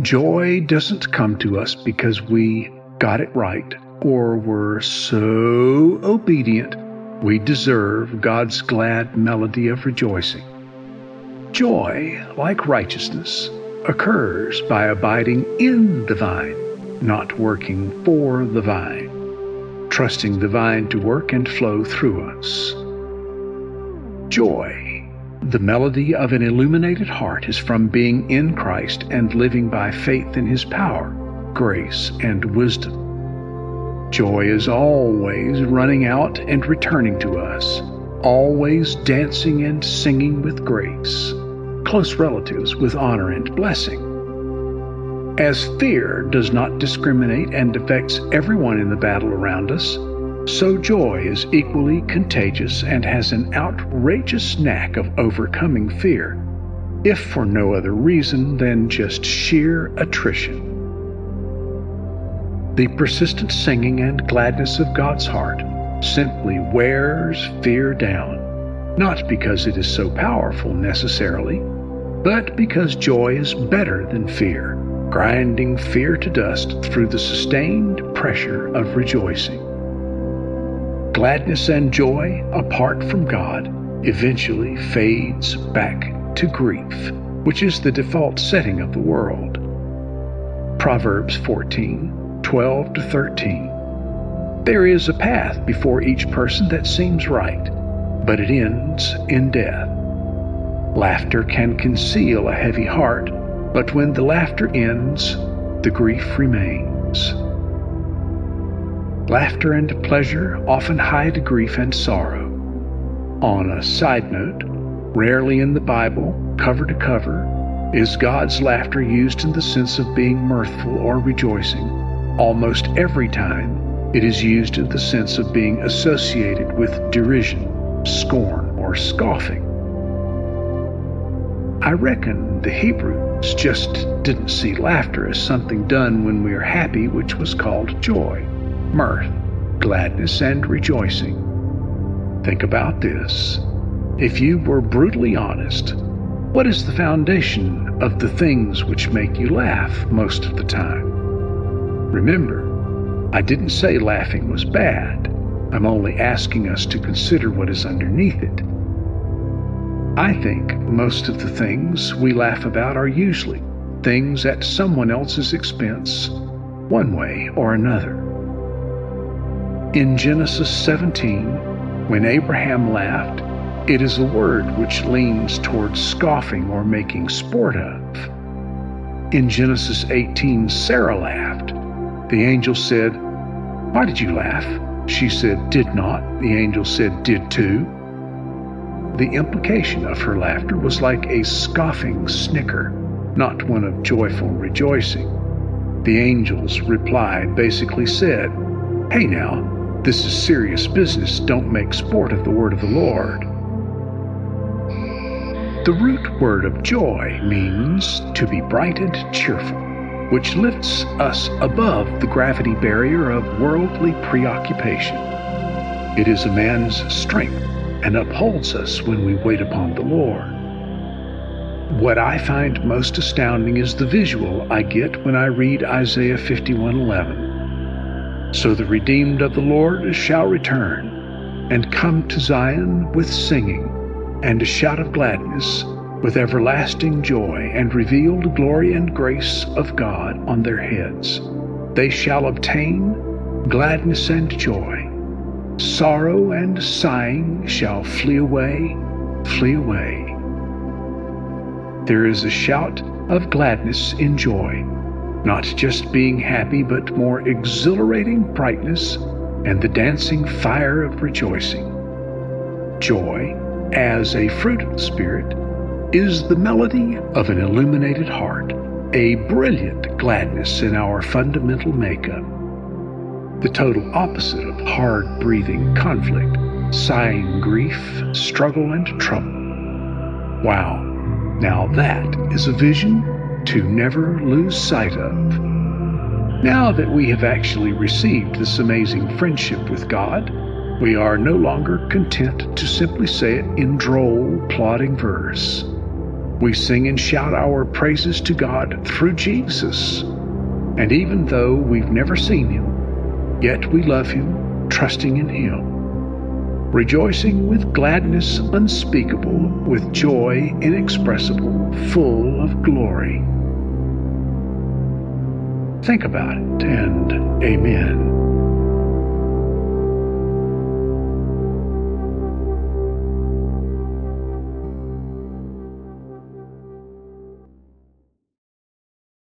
Joy doesn't come to us because we got it right or were so obedient we deserve God's glad melody of rejoicing. Joy, like righteousness, occurs by abiding in the vine, not working for the vine, trusting the vine to work and flow through us. Joy, the melody of an illuminated heart, is from being in Christ and living by faith in His power, grace, and wisdom. Joy is always running out and returning to us, always dancing and singing with grace, close relatives with honor and blessing. As fear does not discriminate and affects everyone in the battle around us, so joy is equally contagious and has an outrageous knack of overcoming fear, if for no other reason than just sheer attrition. The persistent singing and gladness of God's heart simply wears fear down, not because it is so powerful necessarily, but because joy is better than fear, grinding fear to dust through the sustained pressure of rejoicing. Gladness and joy, apart from God, eventually fades back to grief, which is the default setting of the world. Proverbs 14:12-13. There is a path before each person that seems right, but it ends in death. Laughter can conceal a heavy heart, but when the laughter ends, the grief remains. Laughter and pleasure often hide grief and sorrow. On a side note, rarely in the Bible, cover to cover, is God's laughter used in the sense of being mirthful or rejoicing. Almost every time, it is used in the sense of being associated with derision, scorn, or scoffing. I reckon the Hebrews just didn't see laughter as something done when we are happy, which was called joy, mirth, gladness, and rejoicing. Think about this. If you were brutally honest, what is the foundation of the things which make you laugh most of the time? Remember, I didn't say laughing was bad. I'm only asking us to consider what is underneath it. I think most of the things we laugh about are usually things at someone else's expense, one way or another. In Genesis 17, when Abraham laughed, it is a word which leans towards scoffing or making sport of. In Genesis 18, Sarah laughed. The angel said, "Why did you laugh?" She said, "Did not." The angel said, "Did too." The implication of her laughter was like a scoffing snicker, not one of joyful rejoicing. The angel's reply basically said, "Hey now, this is serious business. Don't make sport of the word of the Lord." The root word of joy means to be bright and cheerful, which lifts us above the gravity barrier of worldly preoccupation. It is a man's strength and upholds us when we wait upon the Lord. What I find most astounding is the visual I get when I read Isaiah 51:11. So the redeemed of the Lord shall return, and come to Zion with singing, and a shout of gladness, with everlasting joy, and revealed glory and grace of God on their heads. They shall obtain gladness and joy. Sorrow and sighing shall flee away, flee away. There is a shout of gladness in joy, not just being happy, but more exhilarating brightness and the dancing fire of rejoicing. Joy, as a fruit of the Spirit, is the melody of an illuminated heart, a brilliant gladness in our fundamental makeup. The total opposite of hard-breathing conflict, sighing grief, struggle, and trouble. Wow, now that is a vision to never lose sight of. Now that we have actually received this amazing friendship with God, we are no longer content to simply say it in droll, plodding verse. We sing and shout our praises to God through Jesus. And even though we've never seen him, yet we love him, trusting in him, rejoicing with gladness unspeakable, with joy inexpressible, full of glory. Think about it, and amen.